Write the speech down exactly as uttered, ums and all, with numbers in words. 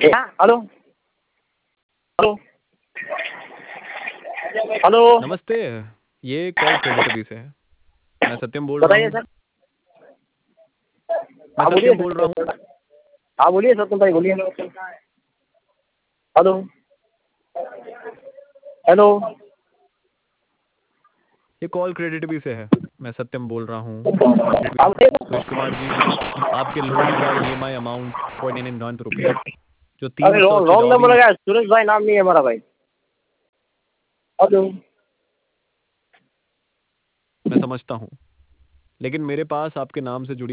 हाँ, hello hello hello नमस्ते, ये कॉल क्रेडिट अभी से है। मैं सत्यम बोल रहा बताइए हूँ। सर। मैं हाँ बोलिए सत्यम बोल रहा हूँ। सर। हाँ बोलिए सत्यम भाई बोलिए। हेलो हेलो ये कॉल क्रेडिट भी से है। मैं सत्यम बोल रहा हूँ। हाँ बोलिए सुरेश कुमार जी, आपके लोन का E M I amount forty nine nine rupees जो अरे तीन सौ रॉन्ग नंबर चिरौरी। लगा है, सुरेश भाई नाम नहीं है हमारा भाई। हेलो मैं समझता हूँ, लेकिन मेरे पास आपके नाम से जुड़ी